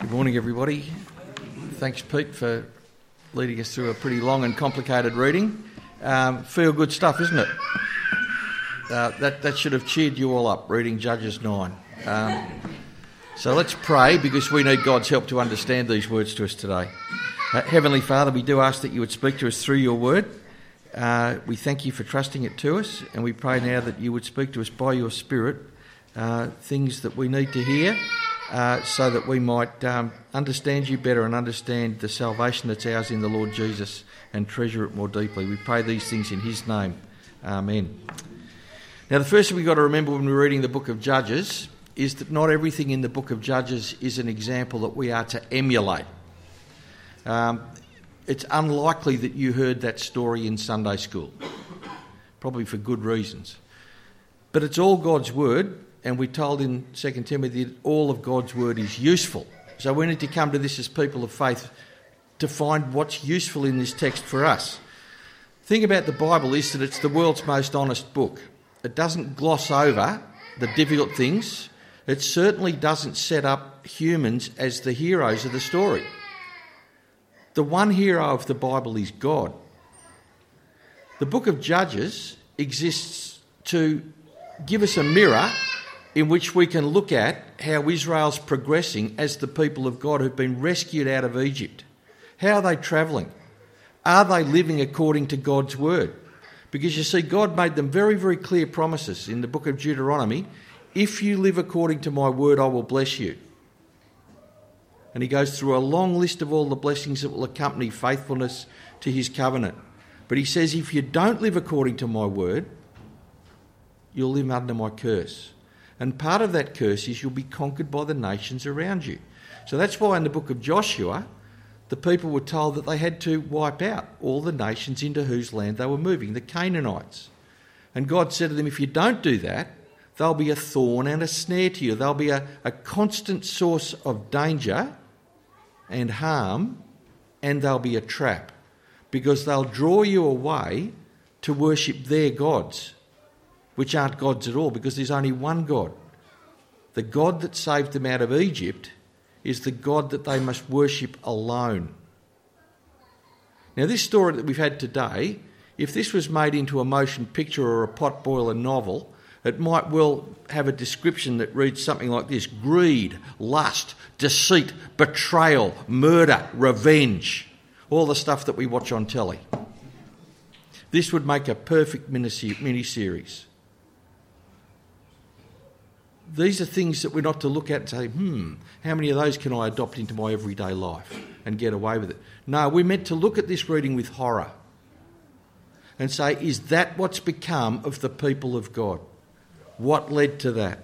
Good morning, everybody. Thanks, Pete, for leading us through a pretty long and complicated reading. Feel good stuff, isn't it? That should have cheered you all up, reading Judges 9. So let's pray, because we need God's help to understand these words to us today. Heavenly Father, we do ask that you would speak to us through your word. We thank you for trusting it to us, and we pray now that you would speak to us by your Spirit, things that we need to hear, so that we might understand you better and understand the salvation that's ours in the Lord Jesus and treasure it more deeply. We pray these things in his name. Amen. Now, the first thing we've got to remember when we're reading the book of Judges is that not everything in the book of Judges is an example that we are to emulate. It's unlikely that you heard that story in Sunday school, probably for good reasons. But it's all God's word, and we're told in 2 Timothy that all of God's word is useful. So we need to come to this as people of faith to find what's useful in this text for us. The thing about the Bible is that it's the world's most honest book. It doesn't gloss over the difficult things. It certainly doesn't set up humans as the heroes of the story. The one hero of the Bible is God. The book of Judges exists to give us a mirror in which we can look at how Israel's progressing as the people of God who've been rescued out of Egypt. How are they travelling? Are they living according to God's word? Because you see, God made them very, very clear promises in the book of Deuteronomy. If you live according to my word, I will bless you. And he goes through a long list of all the blessings that will accompany faithfulness to his covenant. But he says, if you don't live according to my word, you'll live under my curse. And part of that curse is you'll be conquered by the nations around you. So that's why in the book of Joshua, the people were told that they had to wipe out all the nations into whose land they were moving, the Canaanites. And God said to them, if you don't do that, they'll be a thorn and a snare to you. They'll be a constant source of danger and harm, and they'll be a trap, because they'll draw you away to worship their gods, which aren't gods at all, because there's only one God. The God that saved them out of Egypt is the God that they must worship alone. Now, this story that we've had today, if this was made into a motion picture or a potboiler novel, it might well have a description that reads something like this: greed, lust, deceit, betrayal, murder, revenge, all the stuff that we watch on telly. This would make a perfect mini-series. These are things that we're not to look at and say, how many of those can I adopt into my everyday life and get away with it? No, we're meant to look at this reading with horror and say, is that what's become of the people of God? What led to that?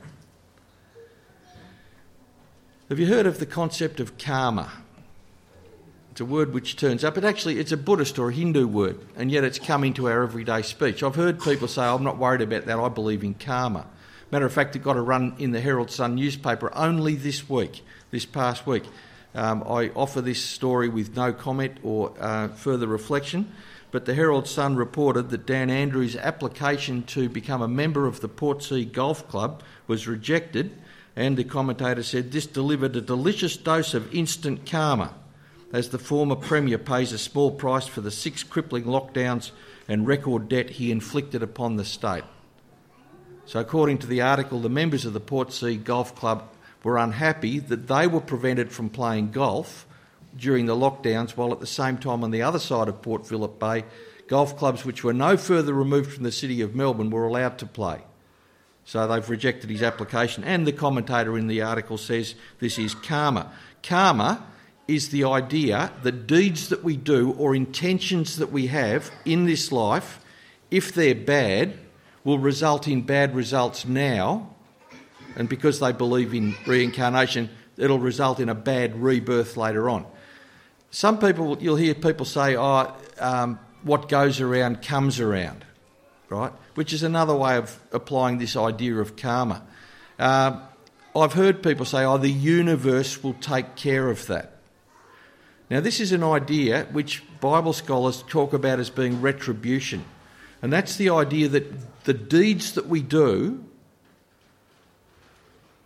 Have you heard of the concept of karma? It's a word which turns up. It's a Buddhist or a Hindu word, and yet it's come into our everyday speech. I've heard people say, I'm not worried about that, I believe in karma. Matter of fact, it got a run in the Herald Sun newspaper only this past week. I offer this story with no comment or further reflection, but the Herald Sun reported that Dan Andrews' application to become a member of the Portsea Golf Club was rejected, and the commentator said this delivered a delicious dose of instant karma, as the former Premier pays a small price for the 6 crippling lockdowns and record debt he inflicted upon the state. So according to the article, the members of the Portsea Golf Club were unhappy that they were prevented from playing golf during the lockdowns, while at the same time on the other side of Port Phillip Bay, golf clubs which were no further removed from the city of Melbourne were allowed to play. So they've rejected his application, and the commentator in the article says this is karma. Karma is the idea that deeds that we do or intentions that we have in this life, if they're bad, will result in bad results now, and because they believe in reincarnation, it'll result in a bad rebirth later on. Some people, you'll hear people say, what goes around comes around, right? Which is another way of applying this idea of karma. I've heard people say, the universe will take care of that. Now, this is an idea which Bible scholars talk about as being retribution. And that's the idea that the deeds that we do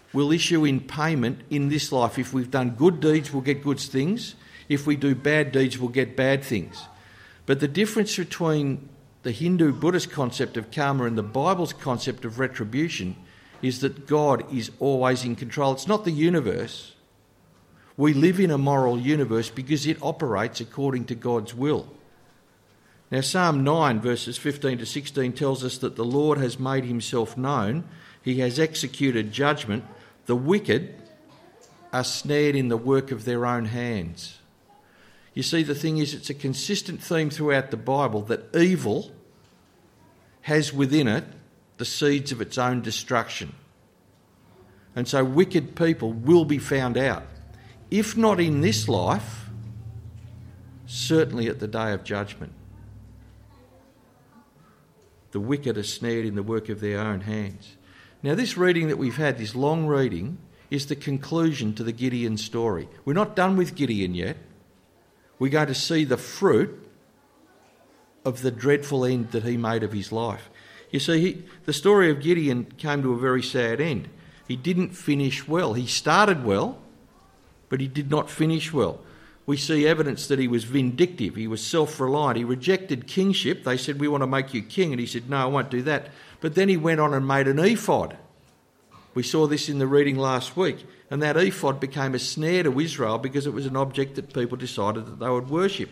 will issue in payment in this life. If we've done good deeds, we'll get good things. If we do bad deeds, we'll get bad things. But the difference between the Hindu Buddhist concept of karma and the Bible's concept of retribution is that God is always in control. It's not the universe. We live in a moral universe because it operates according to God's will. Now, Psalm 9, verses 15 to 16 tells us that the Lord has made himself known. He has executed judgment. The wicked are snared in the work of their own hands. You see, the thing is, it's a consistent theme throughout the Bible that evil has within it the seeds of its own destruction. And so wicked people will be found out. If not in this life, certainly at the day of judgment. The wicked are snared in the work of their own hands. Now, this reading that we've had, this long reading, is the conclusion to the Gideon story. We're not done with Gideon yet. We're going to see the fruit of the dreadful end that he made of his life. You see, the story of Gideon came to a very sad end. He didn't finish well. He started well, but he did not finish well. We see evidence that he was vindictive. He was self-reliant. He rejected kingship. They said, "We want to make you king." And he said, "No, I won't do that." But then he went on and made an ephod. We saw this in the reading last week. And that ephod became a snare to Israel because it was an object that people decided that they would worship.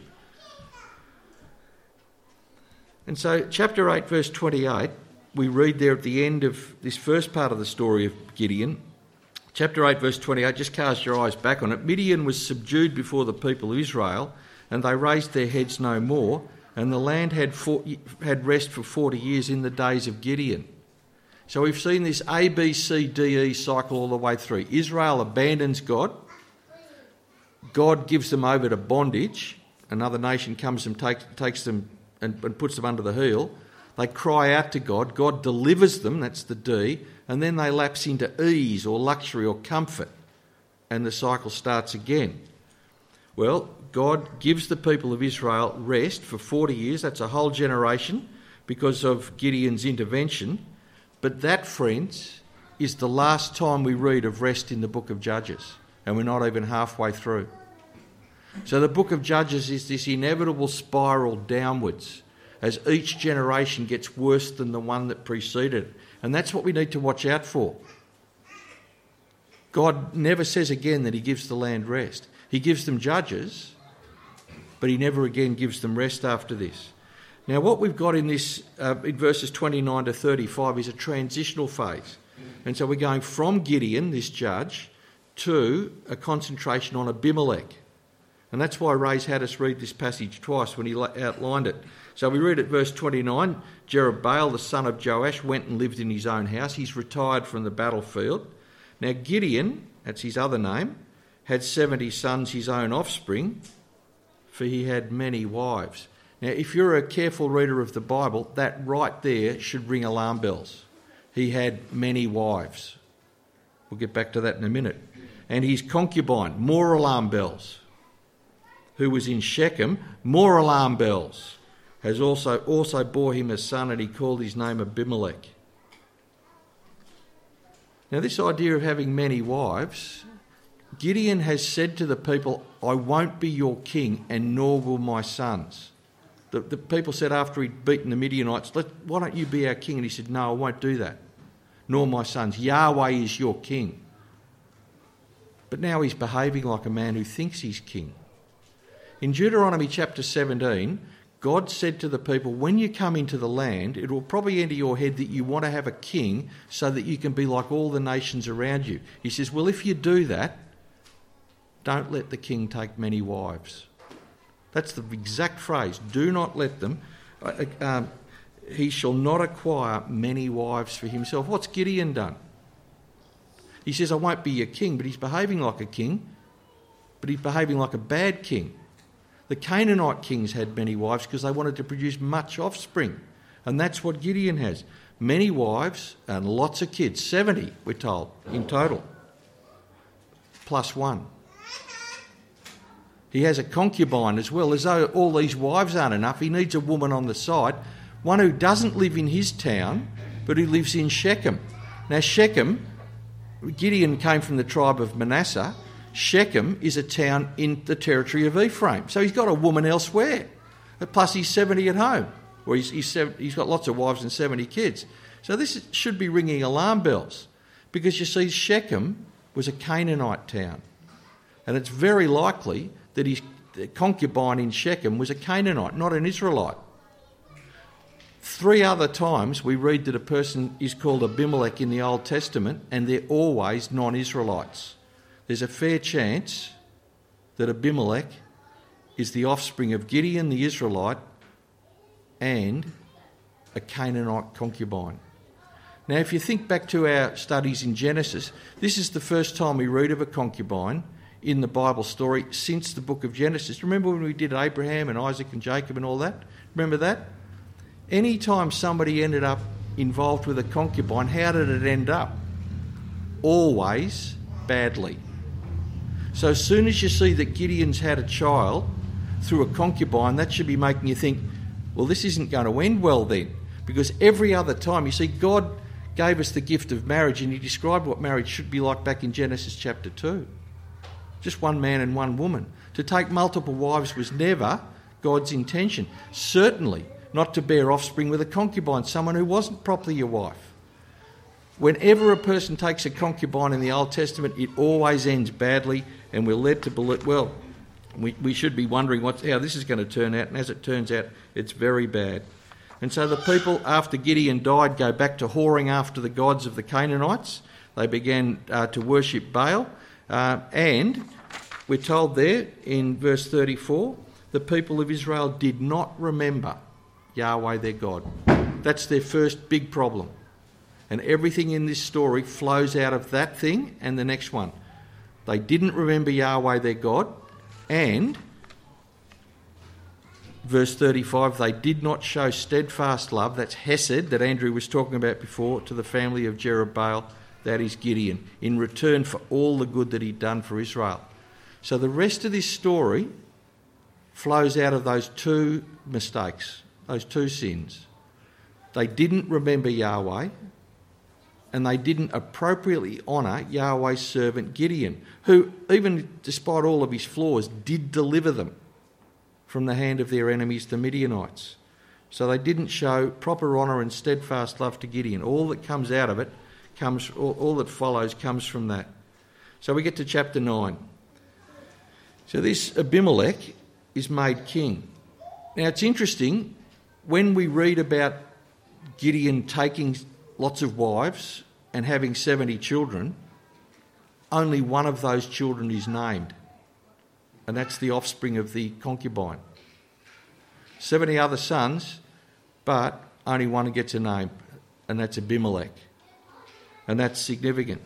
And so chapter 8, verse 28, we read there at the end of this first part of the story of Gideon. Chapter 8, verse 28, just cast your eyes back on it. Midian was subdued before the people of Israel, and they raised their heads no more, and the land had rest for 40 years in the days of Gideon. So we've seen this A, B, C, D, E cycle all the way through. Israel abandons God. God gives them over to bondage. Another nation comes and takes them and puts them under the heel. They cry out to God. God delivers them, that's the D, and then they lapse into ease or luxury or comfort, and the cycle starts again. Well, God gives the people of Israel rest for 40 years. That's a whole generation because of Gideon's intervention. But that, friends, is the last time we read of rest in the book of Judges, and we're not even halfway through. So the book of Judges is this inevitable spiral downwards as each generation gets worse than the one that preceded it. And that's what we need to watch out for. God never says again that he gives the land rest. He gives them judges, but he never again gives them rest after this. Now, what we've got in this, in verses 29 to 35, is a transitional phase. And so we're going from Gideon, this judge, to a concentration on Abimelech. And that's why Ray's had us read this passage twice when he outlined it. So we read at verse 29, Jerubbaal, the son of Joash, went and lived in his own house. He's retired from the battlefield. Now Gideon, that's his other name, had 70 sons, his own offspring, for he had many wives. Now, if you're a careful reader of the Bible, that right there should ring alarm bells. He had many wives. We'll get back to that in a minute. And his concubine, more alarm bells, who was in Shechem, more alarm bells, has also bore him a son, and he called his name Abimelech. Now, this idea of having many wives, Gideon has said to the people, "I won't be your king, and nor will my sons." The people said after he'd beaten the Midianites, "Why don't you be our king?" And he said, "No, I won't do that, nor my sons. Yahweh is your king." But now he's behaving like a man who thinks he's king. In Deuteronomy chapter 17, God said to the people, when you come into the land, it will probably enter your head that you want to have a king so that you can be like all the nations around you. He says, well, if you do that, don't let the king take many wives. That's the exact phrase. Do not let them. He shall not acquire many wives for himself. What's Gideon done? He says, I won't be your king, but he's behaving like a king, but he's behaving like a bad king. The Canaanite kings had many wives because they wanted to produce much offspring. And that's what Gideon has. Many wives and lots of kids. 70, we're told, in total. Plus one. He has a concubine as well. As though all these wives aren't enough, he needs a woman on the side. One who doesn't live in his town, but who lives in Shechem. Now Shechem Gideon came from the tribe of Manasseh. Shechem is a town in the territory of Ephraim. So he's got a woman elsewhere. Plus he's 70 at home. Or he's got lots of wives and 70 kids. So this should be ringing alarm bells. Because you see, Shechem was a Canaanite town. And it's very likely that his concubine in Shechem was a Canaanite, not an Israelite. 3 other times we read that a person is called Abimelech in the Old Testament, and they're always non-Israelites. There's a fair chance that Abimelech is the offspring of Gideon the Israelite and a Canaanite concubine. Now, if you think back to our studies in Genesis, this is the first time we read of a concubine in the Bible story since the book of Genesis. Remember when we did Abraham and Isaac and Jacob and all that? Remember that? Any time somebody ended up involved with a concubine, how did it end up? Always badly. So as soon as you see that Gideon's had a child through a concubine, that should be making you think, well, this isn't going to end well then. Because every other time, you see, God gave us the gift of marriage, and he described what marriage should be like back in Genesis chapter 2. Just one man and one woman. To take multiple wives was never God's intention. Certainly not to bear offspring with a concubine, someone who wasn't properly your wife. Whenever a person takes a concubine in the Old Testament, it always ends badly, and we're led to believe, well, we should be wondering how this is going to turn out, and as it turns out, it's very bad. And so the people, after Gideon died, go back to whoring after the gods of the Canaanites. They began to worship Baal, and we're told there in verse 34, the people of Israel did not remember Yahweh their God. That's their first big problem. And everything in this story flows out of that thing and the next one. They didn't remember Yahweh their God, and verse 35, they did not show steadfast love, that's Hesed that Andrew was talking about before, to the family of Jerubbaal, that is Gideon, in return for all the good that he'd done for Israel. So the rest of this story flows out of those 2 mistakes, those 2 sins. They didn't remember Yahweh, and they didn't appropriately honour Yahweh's servant Gideon, who, even despite all of his flaws, did deliver them from the hand of their enemies, the Midianites. So they didn't show proper honour and steadfast love to Gideon. All that comes out of it, all that follows comes from that. So we get to chapter 9. So this Abimelech is made king. Now it's interesting, when we read about Gideon taking lots of wives and having 70 children, only one of those children is named, and that's the offspring of the concubine. 70 other sons, but only one gets a name, and that's Abimelech. And that's significant.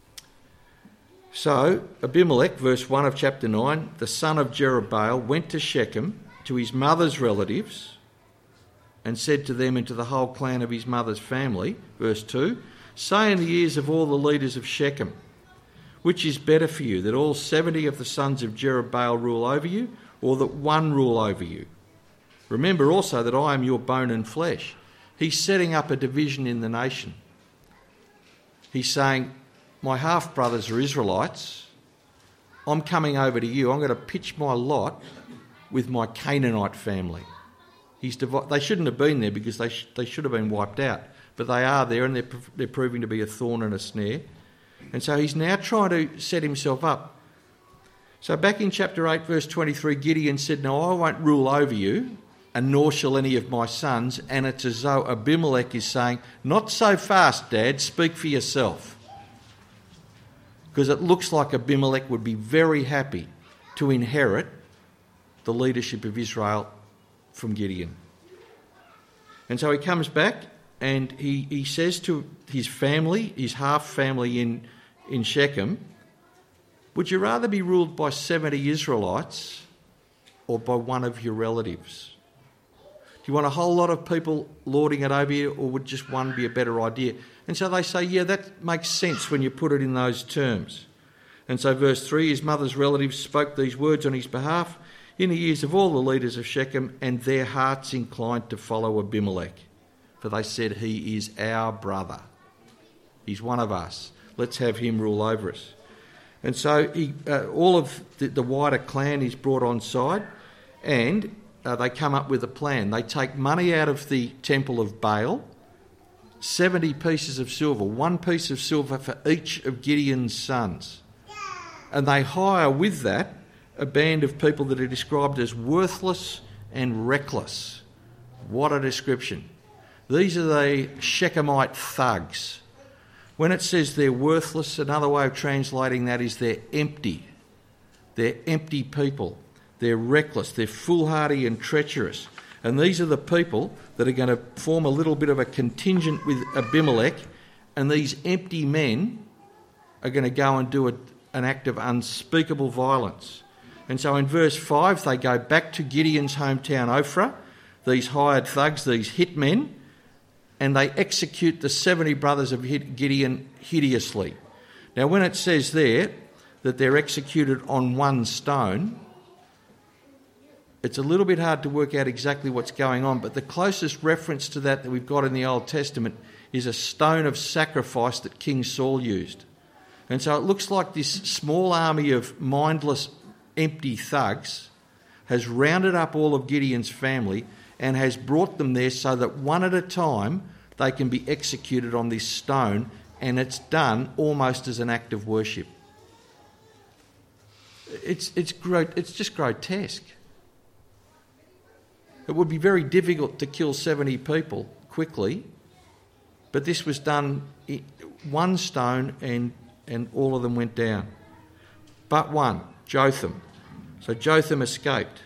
So Abimelech, verse 1 of chapter 9, the son of Jerubbaal, went to Shechem, to his mother's relatives, and said to them and to the whole clan of his mother's family, verse 2, say in the ears of all the leaders of Shechem, which is better for you, that all 70 of the sons of Jerubbaal rule over you, or that one rule over you? Remember also that I am your bone and flesh. He's setting up a division in the nation. He's saying, my half-brothers are Israelites. I'm coming over to you. I'm going to pitch my lot with my Canaanite family. They shouldn't have been there because they should have been wiped out. But they are there, and they're proving to be a thorn and a snare. And so he's now trying to set himself up. So back in chapter 8, verse 23, Gideon said, no, I won't rule over you, and nor shall any of my sons. And it's as though Abimelech is saying, not so fast, Dad, speak for yourself. Because it looks like Abimelech would be very happy to inherit the leadership of Israel from Gideon. And so he comes back and he says to his family, his half-family in Shechem, would you rather be ruled by 70 Israelites or by one of your relatives? Do you want a whole lot of people lording it over you, or would just one be a better idea? And so they say, yeah, that makes sense when you put it in those terms. And so verse 3, his mother's relatives spoke these words on his behalf in the ears of all the leaders of Shechem, and their hearts inclined to follow Abimelech. For they said, he is our brother. He's one of us. Let's have him rule over us. And so all of the wider clan is brought on side, and they come up with a plan. They take money out of the temple of Baal, 70 pieces of silver, 1 piece of silver for each of Gideon's sons. And they hire with that a band of people that are described as worthless and reckless. What a description. These are the Shechemite thugs. When it says they're worthless, another way of translating that is they're empty. They're empty people. They're reckless. They're foolhardy and treacherous. And these are the people that are going to form a little bit of a contingent with Abimelech, and these empty men are going to go and do an act of unspeakable violence. And so in verse 5, they go back to Gideon's hometown Ophrah, these hired thugs, these hitmen, and they execute the 70 brothers of Gideon hideously. Now, when it says there that they're executed on one stone, it's a little bit hard to work out exactly what's going on, but the closest reference to that we've got in the Old Testament is a stone of sacrifice that King Saul used. And so it looks like this small army of mindless, empty thugs has rounded up all of Gideon's family and has brought them there so that one at a time they can be executed on this stone, and it's done almost as an act of worship. It's just grotesque. It would be very difficult to kill 70 people quickly, but this was done in one stone and all of them went down. But one, Jotham. So Jotham escaped.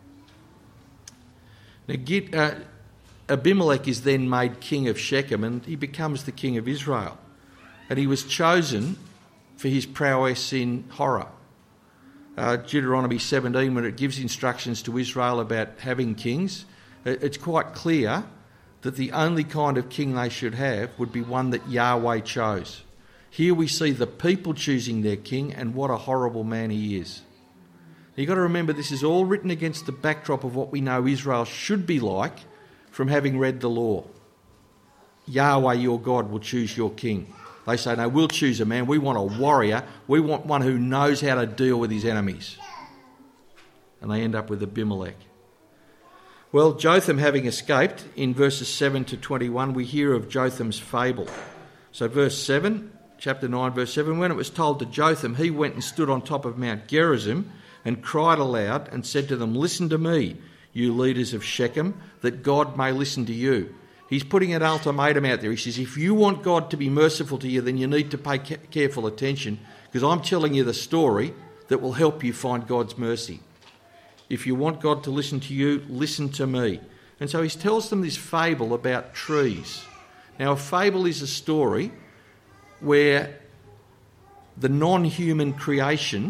Now, Abimelech is then made king of Shechem, and he becomes the king of Israel. And he was chosen for his prowess in horror. Deuteronomy 17, when it gives instructions to Israel about having kings, it's quite clear that the only kind of king they should have would be one that Yahweh chose. Here we see the people choosing their king, and what a horrible man he is. You've got to remember, this is all written against the backdrop of what we know Israel should be like from having read the law. Yahweh, your God, will choose your king. They say, no, we'll choose a man. We want a warrior. We want one who knows how to deal with his enemies. And they end up with Abimelech. Well, Jotham having escaped, in verses 7 to 21, we hear of Jotham's fable. So verse 7, chapter 9, verse 7, when it was told to Jotham, he went and stood on top of Mount Gerizim and cried aloud and said to them, listen to me, you leaders of Shechem, that God may listen to you. He's putting an ultimatum out there. He says, if you want God to be merciful to you, then you need to pay careful attention, because I'm telling you the story that will help you find God's mercy. If you want God to listen to you, listen to me. And so he tells them this fable about trees. Now, a fable is a story where the non-human creation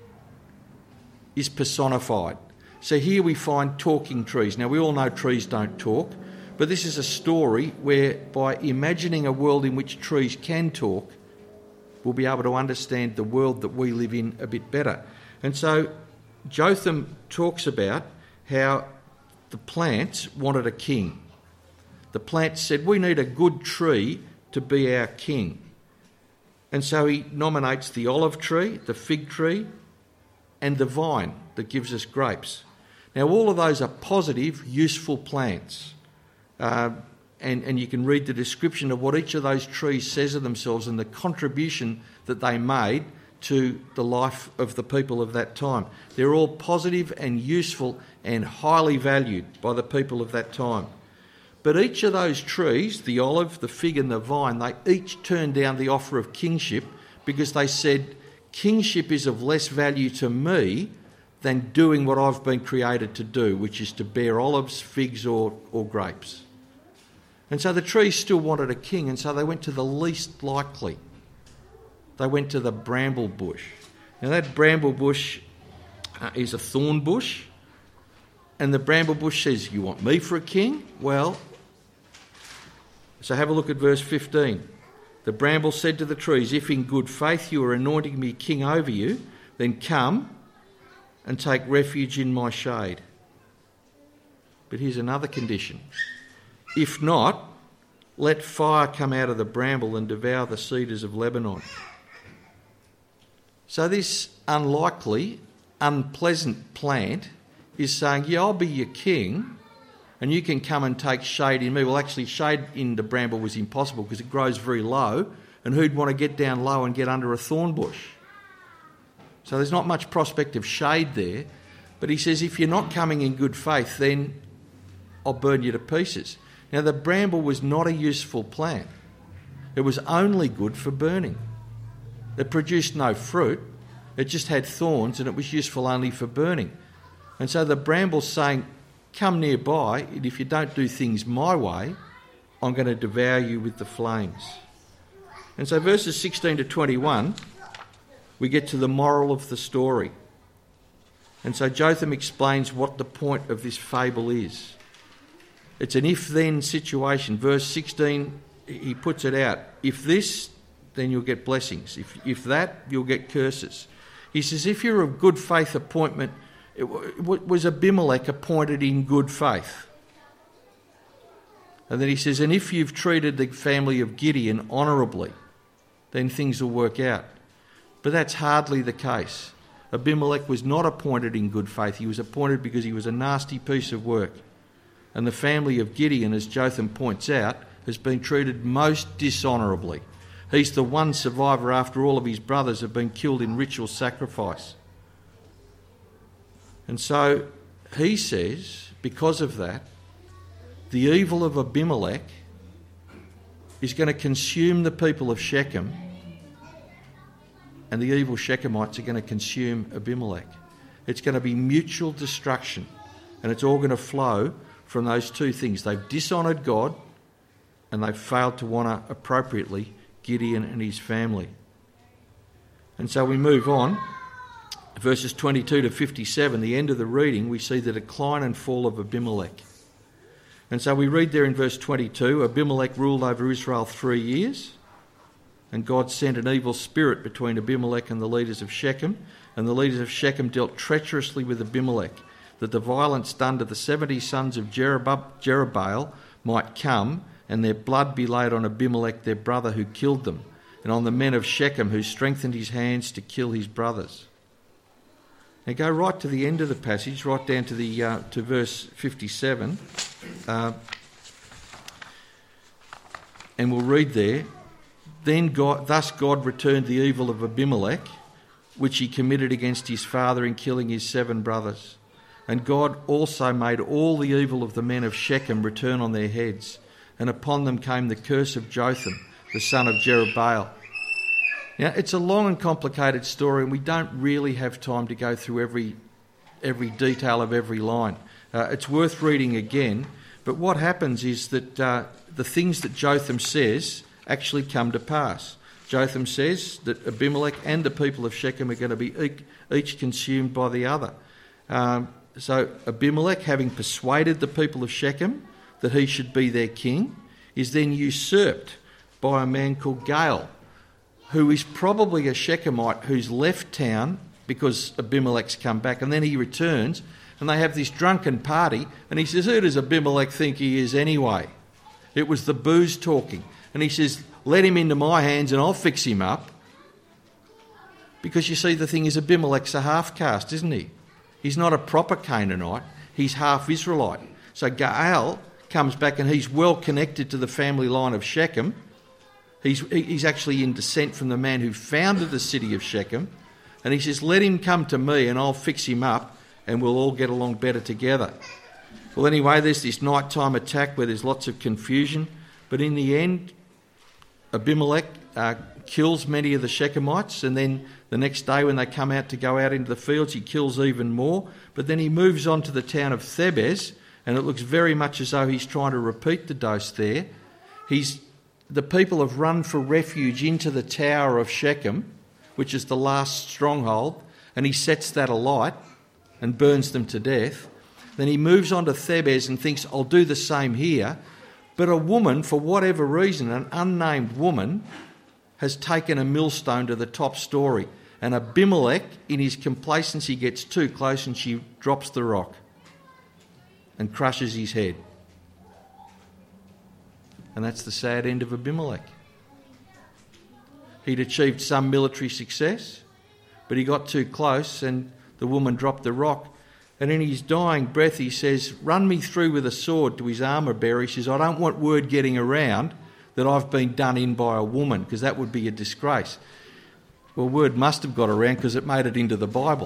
is personified. So here we find talking trees. Now, we all know trees don't talk, but this is a story where, by imagining a world in which trees can talk, we'll be able to understand the world that we live in a bit better. And so Jotham talks about how the plants wanted a king. The plants said, we need a good tree to be our king. And so he nominates the olive tree, the fig tree, and the vine that gives us grapes. Now, all of those are positive, useful plants. And you can read the description of what each of those trees says of themselves and the contribution that they made to the life of the people of that time. They're all positive and useful and highly valued by the people of that time. But each of those trees, the olive, the fig and the vine, they each turned down the offer of kingship because they said, kingship is of less value to me than doing what I've been created to do, which is to bear olives, figs or grapes. And so the trees still wanted a king, and so they went to the least likely. They went to the bramble bush. Now that bramble bush is a thorn bush, and the bramble bush says, you want me for a king? Well, so have a look at verse 15. The bramble said to the trees, if in good faith you are anointing me king over you, then come and take refuge in my shade. But here's another condition. If not, let fire come out of the bramble and devour the cedars of Lebanon. So this unlikely, unpleasant plant is saying, yeah, I'll be your king and you can come and take shade in me. Well, actually, shade in the bramble was impossible because it grows very low, and who'd want to get down low and get under a thorn bush? So there's not much prospect of shade there. But he says, if you're not coming in good faith, then I'll burn you to pieces. Now, the bramble was not a useful plant. It was only good for burning. It produced no fruit. It just had thorns, and it was useful only for burning. And so the bramble's saying, come nearby, and if you don't do things my way, I'm going to devour you with the flames. And so verses 16 to 21, we get to the moral of the story. And so Jotham explains what the point of this fable is. It's an if-then situation. Verse 16, he puts it out. If this, then you'll get blessings. If that, you'll get curses. He says, if you're of good faith appointment, was Abimelech appointed in good faith? And then he says, and if you've treated the family of Gideon honourably, then things will work out. But that's hardly the case. Abimelech was not appointed in good faith. He was appointed because he was a nasty piece of work. And the family of Gideon, as Jotham points out, has been treated most dishonourably. He's the one survivor after all of his brothers have been killed in ritual sacrifice. And so he says, because of that, the evil of Abimelech is going to consume the people of Shechem, and the evil Shechemites are going to consume Abimelech. It's going to be mutual destruction, and it's all going to flow from those two things. They've dishonoured God, and they've failed to honour appropriately Gideon and his family. And so we move on. Verses 22 to 57, the end of the reading, we see the decline and fall of Abimelech. And so we read there in verse 22, Abimelech ruled over Israel 3 years, and God sent an evil spirit between Abimelech and the leaders of Shechem, and the leaders of Shechem dealt treacherously with Abimelech, that the violence done to the 70 sons of Jerubbaal might come, and their blood be laid on Abimelech their brother who killed them, and on the men of Shechem who strengthened his hands to kill his brothers. Now go right to the end of the passage, right down to to verse 57, and we'll read there. Thus God returned the evil of Abimelech, which he committed against his father in killing his 7 brothers. And God also made all the evil of the men of Shechem return on their heads, and upon them came the curse of Jotham, the son of Jerubbaal. Now, it's a long and complicated story, and we don't really have time to go through every detail of every line. It's worth reading again, but what happens is that the things that Jotham says actually come to pass. Jotham says that Abimelech and the people of Shechem are going to be each consumed by the other. So Abimelech, having persuaded the people of Shechem that he should be their king, is then usurped by a man called Gaal, who is probably a Shechemite who's left town because Abimelech's come back, and then he returns and they have this drunken party, and he says, who does Abimelech think he is anyway? It was the booze talking. And he says, let him into my hands and I'll fix him up. Because you see, the thing is, Abimelech's a half-caste, isn't he? He's not a proper Canaanite, he's half Israelite. So Gaal comes back and he's well connected to the family line of Shechem. He's actually in descent from the man who founded the city of Shechem. And he says, let him come to me and I'll fix him up and we'll all get along better together. Well, anyway, there's this nighttime attack where there's lots of confusion. But in the end, Abimelech kills many of the Shechemites, and then the next day when they come out to go out into the fields, he kills even more. But then he moves on to the town of Thebez, and it looks very much as though he's trying to repeat the dose there. The people have run for refuge into the tower of Shechem, which is the last stronghold, and he sets that alight and burns them to death. Then he moves on to Thebez and thinks, I'll do the same here. But a woman, for whatever reason, an unnamed woman, has taken a millstone to the top story. And Abimelech, in his complacency, gets too close and she drops the rock and crushes his head. And that's the sad end of Abimelech. He'd achieved some military success, but he got too close and the woman dropped the rock. And in his dying breath he says, "Run me through with a sword," to his armour bearer. He says, "I don't want word getting around that I've been done in by a woman, because that would be a disgrace." Well, word must have got around because it made it into the Bible.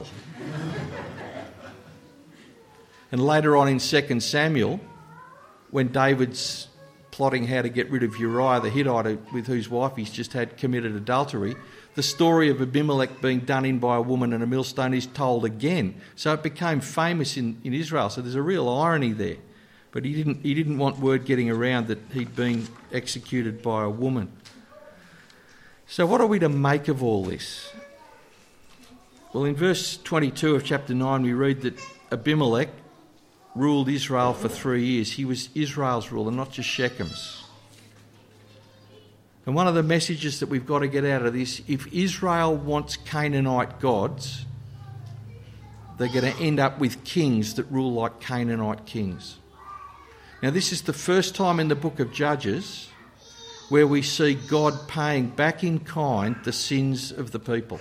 And later on in 2 Samuel, when David's plotting how to get rid of Uriah the Hittite, with whose wife he's just had committed adultery, the story of Abimelech being done in by a woman and a millstone is told again. So it became famous in Israel. So there's a real irony there. But he didn't want word getting around that he'd been executed by a woman. So what are we to make of all this? Well, in verse 22 of chapter 9 we read that Abimelech ruled Israel for 3 years. He was Israel's ruler, not just Shechem's. And one of the messages that we've got to get out of this, if Israel wants Canaanite gods, they're going to end up with kings that rule like Canaanite kings. Now, this is the first time in the book of Judges where we see God paying back in kind the sins of the people.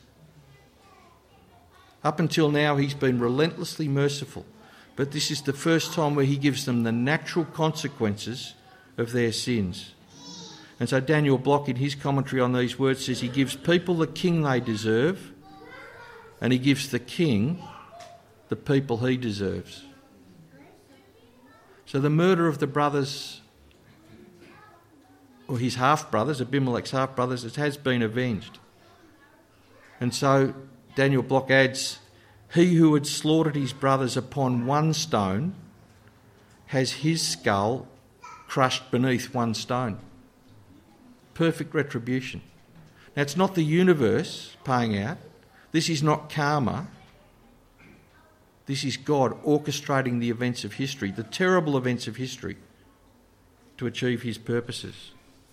Up until now, he's been relentlessly merciful, but this is the first time where he gives them the natural consequences of their sins. And so Daniel Block, in his commentary on these words, says he gives people the king they deserve, and he gives the king the people he deserves. So the murder of the brothers, or his half-brothers, Abimelech's half-brothers, it has been avenged. And so Daniel Block adds, he who had slaughtered his brothers upon one stone has his skull crushed beneath one stone. Perfect retribution. Now, it's not the universe paying out. This is not karma. This is God orchestrating the events of history, the terrible events of history, to achieve his purposes.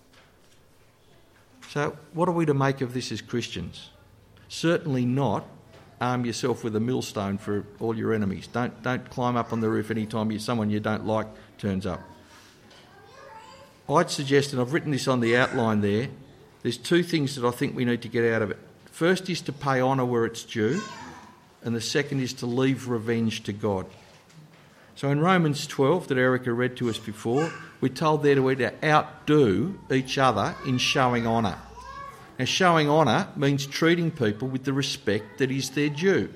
So what are we to make of this as Christians? Certainly not arm yourself with a millstone for all your enemies. Don't climb up on the roof any time someone you don't like turns up. I'd suggest, and I've written this on the outline there, there's two things that I think we need to get out of it. First is to pay honour where it's due, and the second is to leave revenge to God. So in Romans 12, that Erica read to us before, we're told there to outdo each other in showing honour. Now, showing honour means treating people with the respect that is their due.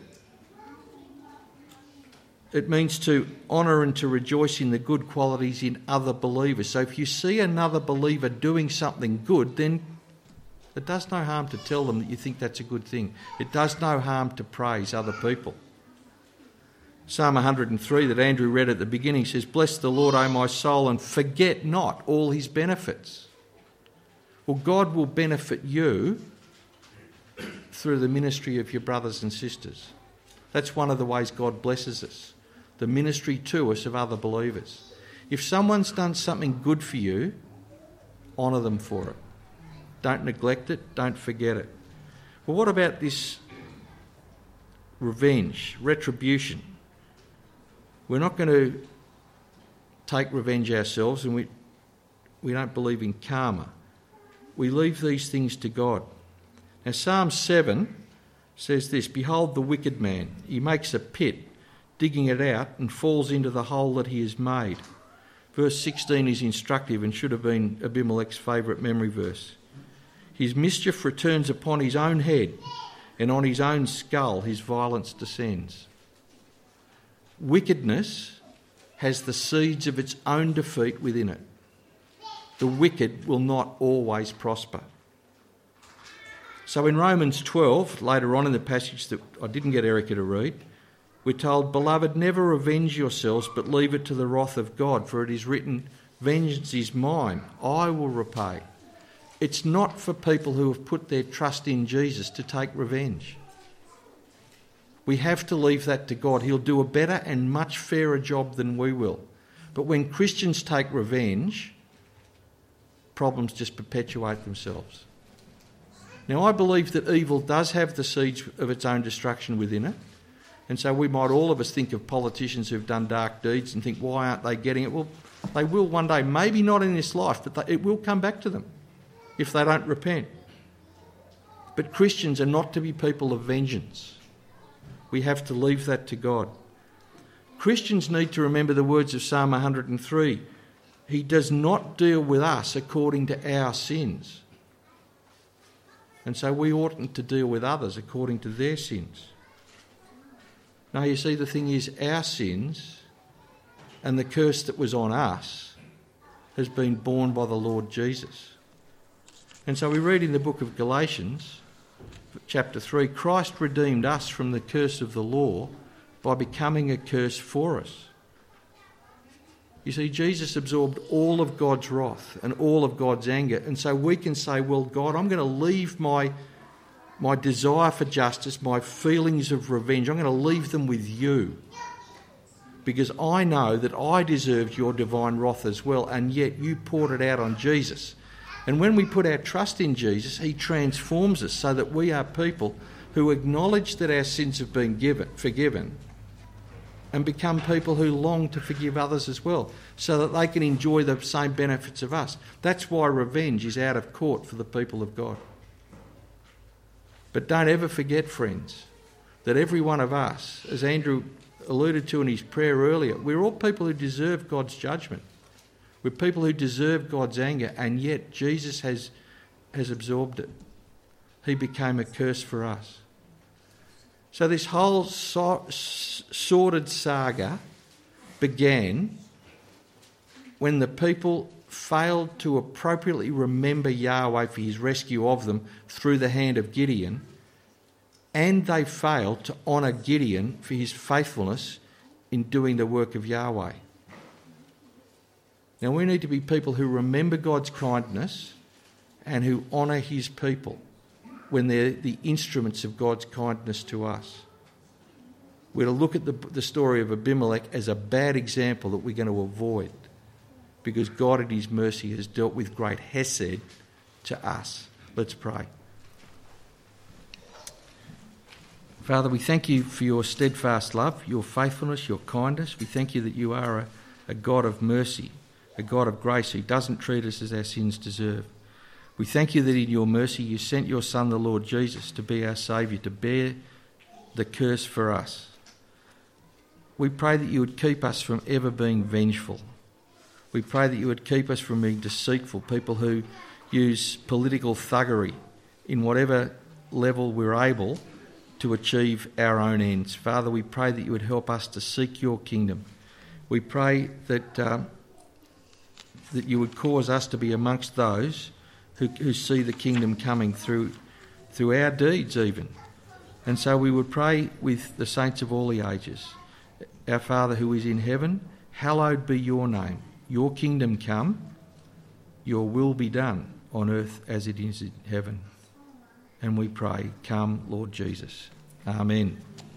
It means to honour and to rejoice in the good qualities in other believers. So if you see another believer doing something good, then it does no harm to tell them that you think that's a good thing. It does no harm to praise other people. Psalm 103 that Andrew read at the beginning says, "Bless the Lord, O my soul, and forget not all his benefits." Well, God will benefit you through the ministry of your brothers and sisters. That's one of the ways God blesses us, the ministry to us of other believers. If someone's done something good for you, honour them for it. Don't neglect it, don't forget it. Well, what about this revenge, retribution? We're not going to take revenge ourselves, and we don't believe in karma. We leave these things to God. Now, Psalm 7 says this, "Behold the wicked man, he makes a pit, digging it out, and falls into the hole that he has made." Verse 16 is instructive and should have been Abimelech's favourite memory verse. "His mischief returns upon his own head, and on his own skull his violence descends." Wickedness has the seeds of its own defeat within it. The wicked will not always prosper. So in Romans 12, later on in the passage that I didn't get Erica to read, we're told, "Beloved, never revenge yourselves, but leave it to the wrath of God, for it is written, 'Vengeance is mine, I will repay.'" It's not for people who have put their trust in Jesus to take revenge. We have to leave that to God. He'll do a better and much fairer job than we will. But when Christians take revenge, problems just perpetuate themselves. Now, I believe that evil does have the seeds of its own destruction within it. And so we might all of us think of politicians who've done dark deeds and think, why aren't they getting it? Well, they will one day, maybe not in this life, but it will come back to them if they don't repent. But Christians are not to be people of vengeance. We have to leave that to God. Christians need to remember the words of Psalm 103. He does not deal with us according to our sins. And so we oughtn't to deal with others according to their sins. Now, you see, the thing is, our sins and the curse that was on us has been borne by the Lord Jesus. And so we read in the book of Galatians, chapter 3, Christ redeemed us from the curse of the law by becoming a curse for us. You see, Jesus absorbed all of God's wrath and all of God's anger. And so we can say, well, God, I'm going to leave my desire for justice, my feelings of revenge, I'm going to leave them with you. Because I know that I deserved your divine wrath as well, and yet you poured it out on Jesus. And when we put our trust in Jesus, he transforms us so that we are people who acknowledge that our sins have been forgiven, and become people who long to forgive others as well, so that they can enjoy the same benefits of us. That's why revenge is out of court for the people of God. But don't ever forget, friends, that every one of us, as Andrew alluded to in his prayer earlier, we're all people who deserve God's judgment. We're people who deserve God's anger, and yet Jesus has absorbed it. He became a curse for us. So this whole sordid saga began when the people failed to appropriately remember Yahweh for his rescue of them through the hand of Gideon, and they failed to honour Gideon for his faithfulness in doing the work of Yahweh. Now we need to be people who remember God's kindness and who honour his people when they're the instruments of God's kindness to us. We're to look at the story of Abimelech as a bad example that we're going to avoid, because God in his mercy has dealt with great hesed to us. Let's pray. Father, we thank you for your steadfast love, your faithfulness, your kindness. We thank you that you are a God of mercy, a God of grace who doesn't treat us as our sins deserve. We thank you that in your mercy you sent your Son, the Lord Jesus, to be our Saviour, to bear the curse for us. We pray that you would keep us from ever being vengeful. We pray that you would keep us from being deceitful, people who use political thuggery in whatever level we're able to achieve our own ends. Father, we pray that you would help us to seek your kingdom. We pray that you would cause us to be amongst those who see the kingdom coming through our deeds even. And so we would pray with the saints of all the ages. Our Father who is in heaven, hallowed be your name. Your kingdom come, your will be done on earth as it is in heaven. And we pray, come, Lord Jesus. Amen.